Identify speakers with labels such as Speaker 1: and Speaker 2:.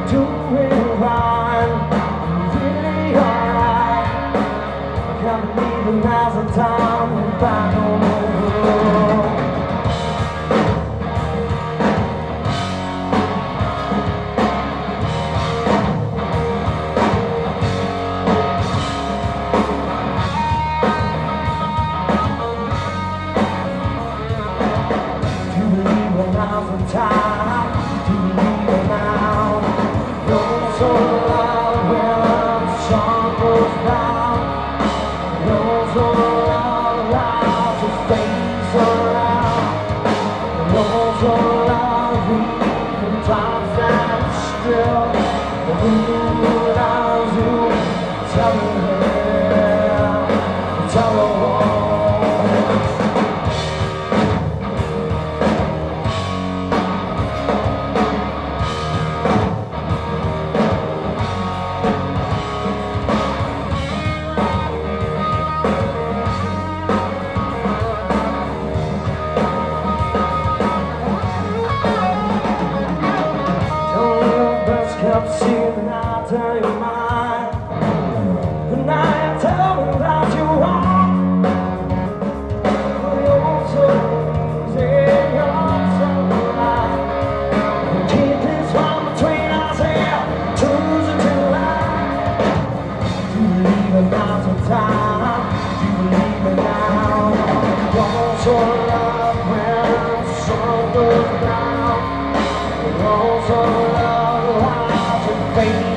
Speaker 1: doing fine, really alright. Can't believe it, now's the time to back on the road. Do you believe it, now's the time? Do you believe it now? You're so loud when the sun goes down. You're so loud to face around. You're so loud reading time stands still. Who knows you? Tell me, tell me all. Kept seeing how to tell your mind. But now you tell me that you want. You're so easy, you're so alive. Keep this one between us here, choosing to lie. Do you believe it now's the time? Do you believe it now? You're so love when the sun goes down. You're so love. Baby